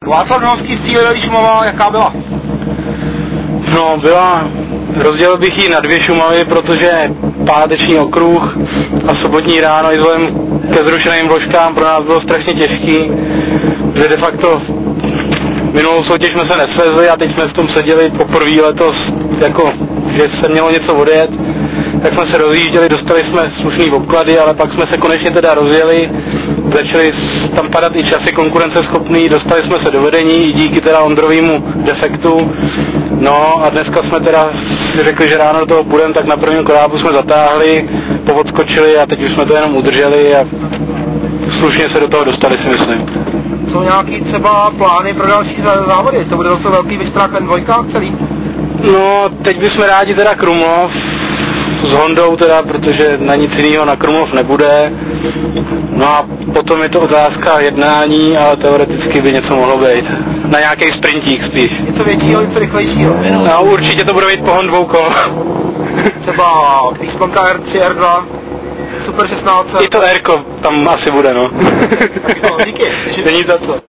Václav Novský z cíle Šumava, jaká byla? No, rozdělil bych ji na 2 Šumavy, protože páteční okruh a sobotní ráno i vzhledem ke zrušeným vložkám pro nás bylo strašně těžký, že de facto minulou soutěž jsme se nesvezli a teď jsme v tom seděli poprvé letos, jako, že se mělo něco odjet, tak jsme se rozjížděli, dostali jsme slušný obklady, ale pak jsme se konečně teda rozjeli, začali tam padat i časy konkurenceschopný, dostali jsme se do vedení i díky teda Ondrovému defektu, no a dneska jsme teda si řekli, že ráno do toho půjdeme, tak na prvním korábu jsme zatáhli, povodskočili a teď už jsme to jenom udrželi a slušně se do toho dostali, si myslím. Jsou nějaký třeba plány pro další závody? To bude zase velký vystrák N2 celý? No, teď bychom rádi teda Krumlov s Hondou teda, protože na nic jiného na Krumlov nebude. No a potom je to otázka jednání, ale teoreticky by něco mohlo být. Na nějaký sprintík spíš. Něco většího, něco rychlejšího? No, určitě to bude být pohon 2 kol. Třeba X-Banka R3, R2, Super 16. I to R-ko tam asi bude, no. No, díky. Není za co.